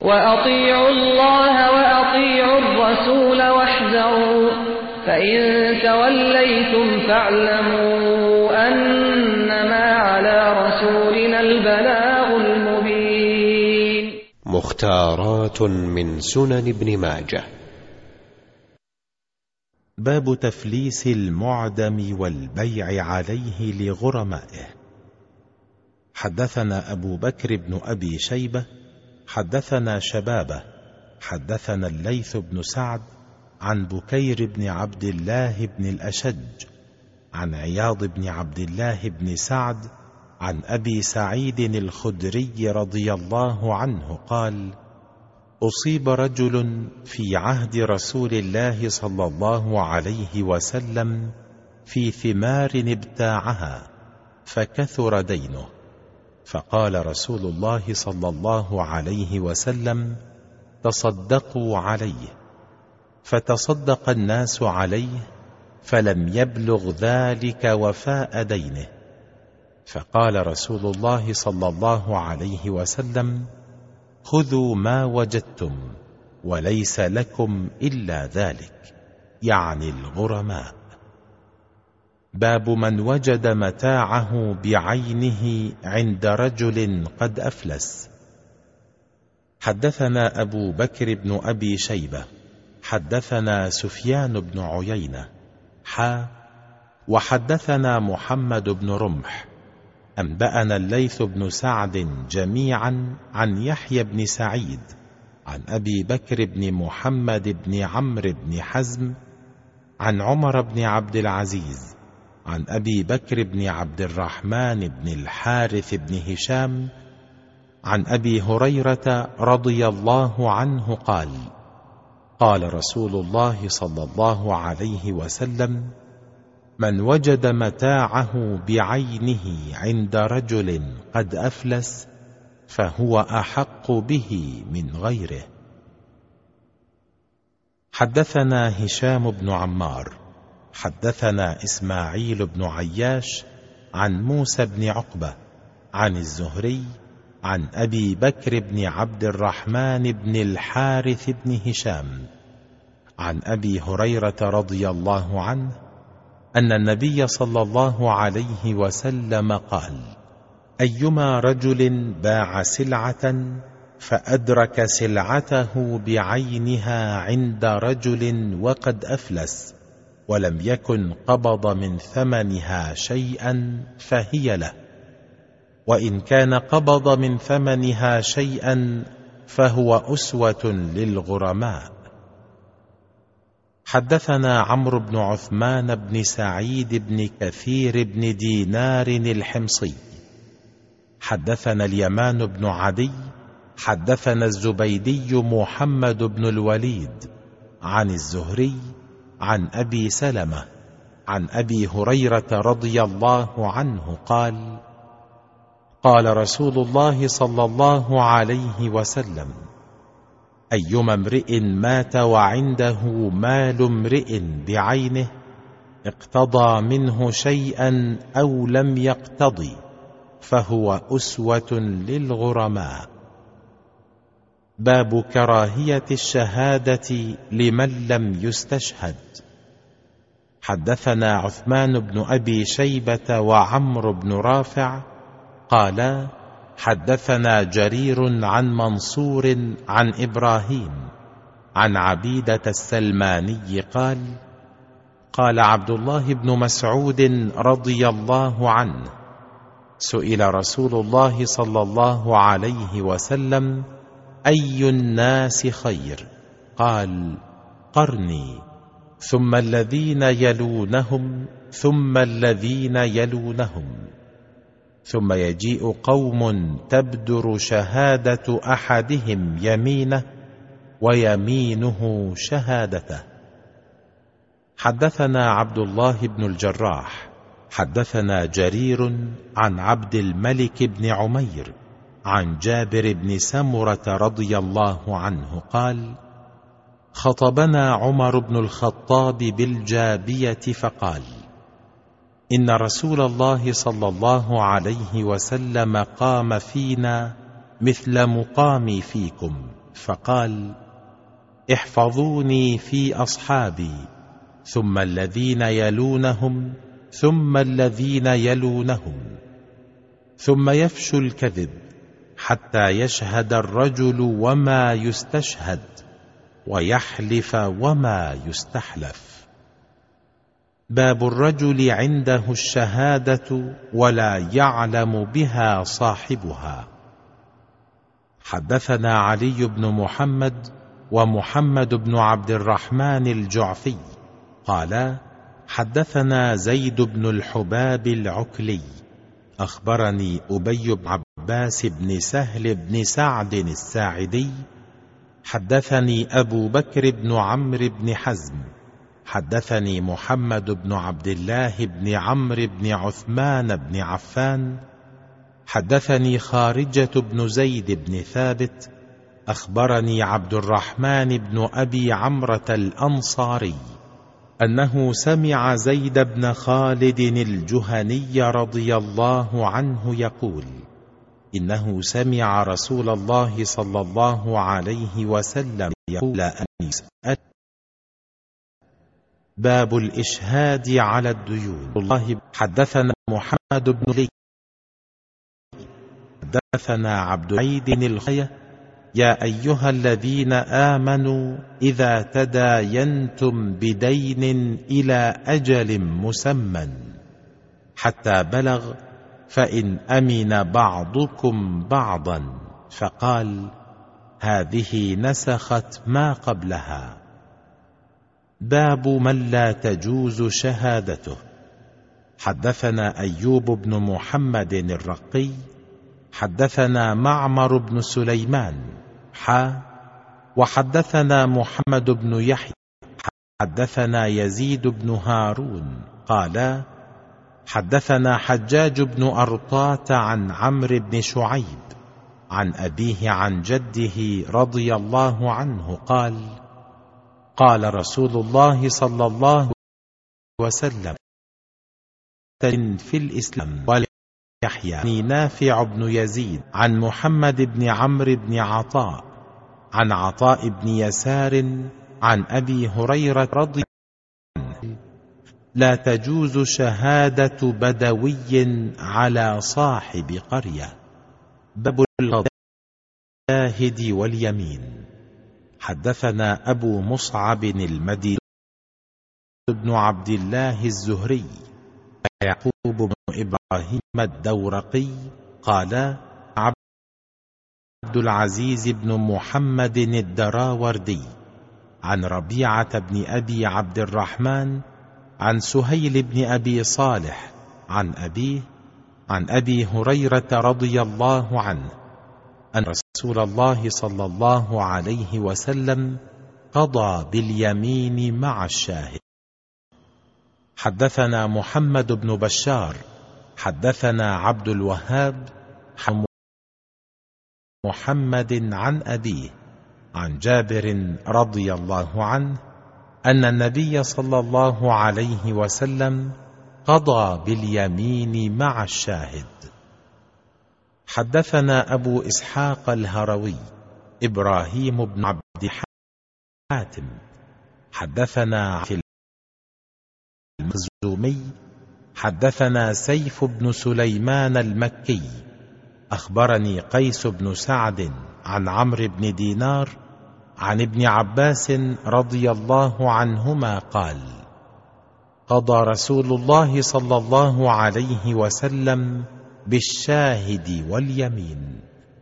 وأطيعوا الله وأطيعوا الرسول واحذروا فإن توليتم فاعلموا أنما على رسولنا البلاغ المبين. مختارات من سنن ابن ماجه. باب تفليس المعدم والبيع عليه لغرمائه. حدثنا أبو بكر بن أبي شيبة حدثنا شبابه حدثنا الليث بن سعد عن بكير بن عبد الله بن الأشج عن عياض بن عبد الله بن سعد عن أبي سعيد الخدري رضي الله عنه قال: أصيب رجل في عهد رسول الله صلى الله عليه وسلم في ثمار ابتاعها فكثر دينه، فقال رسول الله صلى الله عليه وسلم: تصدقوا عليه، فتصدق الناس عليه فلم يبلغ ذلك وفاء دينه، فقال رسول الله صلى الله عليه وسلم: خذوا ما وجدتم وليس لكم إلا ذلك، يعني الغرماء. باب من وجد متاعه بعينه عند رجل قد أفلس. حدثنا أبو بكر بن أبي شيبة حدثنا سفيان بن عيينة وحدثنا محمد بن رمح أنبأنا الليث بن سعد جميعا عن يحيى بن سعيد عن أبي بكر بن محمد بن عمرو بن حزم عن عمر بن عبد العزيز عن أبي بكر بن عبد الرحمن بن الحارث بن هشام عن أبي هريرة رضي الله عنه قال: قال رسول الله صلى الله عليه وسلم: من وجد متاعه بعينه عند رجل قد أفلس فهو أحق به من غيره. حدثنا هشام بن عمار حدثنا إسماعيل بن عياش عن موسى بن عقبة عن الزهري عن أبي بكر بن عبد الرحمن بن الحارث بن هشام عن أبي هريرة رضي الله عنه أن النبي صلى الله عليه وسلم قال: أيما رجل باع سلعة فأدرك سلعته بعينها عند رجل وقد أفلس ولم يكن قبض من ثمنها شيئا فهي له، وإن كان قبض من ثمنها شيئا فهو أسوة للغرماء. حدثنا عمرو بن عثمان بن سعيد بن كثير بن دينار الحمصي حدثنا اليمان بن عدي حدثنا الزبيدي محمد بن الوليد عن الزهري عن أبي سلمة عن أبي هريرة رضي الله عنه قال: قال رسول الله صلى الله عليه وسلم: أيما امرئ مات وعنده مال امرئ بعينه اقتضى منه شيئا أو لم يقتضي فهو أسوة للغرماء. باب كراهية الشهادة لمن لم يستشهد. حدثنا عثمان بن أبي شيبة وعمرو بن رافع قالا: حدثنا جرير عن منصور عن إبراهيم عن عبيدة السلماني قال: قال عبد الله بن مسعود رضي الله عنه: سئل رسول الله صلى الله عليه وسلم: أي الناس خير؟ قال: قرني، ثم الذين يلونهم، ثم الذين يلونهم، ثم يجيء قوم تبدر شهادة أحدهم يمينه ويمينه شهادته. حدثنا عبد الله بن الجراح حدثنا جرير عن عبد الملك بن عمير عن جابر بن سمرة رضي الله عنه قال: خطبنا عمر بن الخطاب بالجابية فقال: إن رسول الله صلى الله عليه وسلم قام فينا مثل مقامي فيكم فقال: احفظوني في أصحابي، ثم الذين يلونهم، ثم الذين يلونهم، ثم يفشو الكذب حتى يشهد الرجل وما يستشهد، ويحلف وما يستحلف. باب الرجل عنده الشهادة ولا يعلم بها صاحبها. حدثنا علي بن محمد ومحمد بن عبد الرحمن الجعفي قال: حدثنا زيد بن الحباب العكلي أخبرني أبي بن عباس بن سهل بن سعد الساعدي حدثني أبو بكر بن عمرو بن حزم حدثني محمد بن عبد الله بن عمرو بن عثمان بن عفان حدثني خارجة بن زيد بن ثابت أخبرني عبد الرحمن بن أبي عمرة الأنصاري أنه سمع زيد بن خالد الجهني رضي الله عنه يقول: إنه سمع رسول الله صلى الله عليه وسلم يقول: أن يسأل. باب الإشهاد على الديون. الله حدثنا محمد بن لي حدثنا عبد العيد الخية: يا أيها الذين آمنوا إذا تداينتم بدين إلى أجل مسمى حتى بلغ فإن أمن بعضكم بعضا، فقال: هذه نسخت ما قبلها. باب من لا تجوز شهادته. حدثنا أيوب بن محمد الرقي حدثنا معمر بن سليمان وحدثنا محمد بن يحيى حدثنا يزيد بن هارون قال: حدثنا حجاج بن أرطاة عن عمرو بن شعيب عن أبيه عن جده رضي الله عنه قال: قال رسول الله صلى الله عليه وسلم: في الإسلام. يحيى نافع بن يزيد عن محمد بن عمرو بن عطاء عن عطاء بن يسار عن أبي هريرة رضي الله عنه: لا تجوز شهادة بدوي على صاحب قرية. باب الشاهد واليمين. حدثنا أبو مصعب المديني بن عبد الله الزهري يعقوب بن إبراهيم الدورقي قال: عبد العزيز بن محمد الدراوردي عن ربيعة بن أبي عبد الرحمن عن سهيل بن أبي صالح عن أبيه عن أبي هريرة رضي الله عنه أن رسول الله صلى الله عليه وسلم قضى باليمين مع الشاهد. حدثنا محمد بن بشار حدثنا عبد الوهاب عن محمد عن أبيه عن جابر رضي الله عنه أن النبي صلى الله عليه وسلم قضى باليمين مع الشاهد. حدثنا أبو إسحاق الهروي إبراهيم بن عبد حاتم حدثنا في المخزومي حدثنا سيف بن سليمان المكي أخبرني قيس بن سعد عن عمرو بن دينار عن ابن عباس رضي الله عنهما قال: قضى رسول الله صلى الله عليه وسلم بالشاهد واليمين.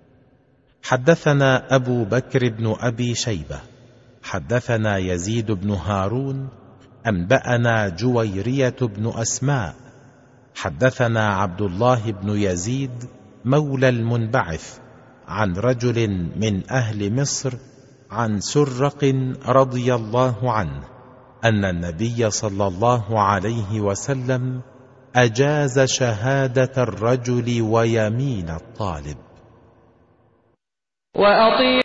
حدثنا أبو بكر بن أبي شيبة حدثنا يزيد بن هارون أنبأنا جويرية بن أسماء حدثنا عبد الله بن يزيد مولى المنبعث عن رجل من أهل مصر عن سرق رضي الله عنه أن النبي صلى الله عليه وسلم أجاز شهادة الرجل ويمين الطالب. وأطيعوا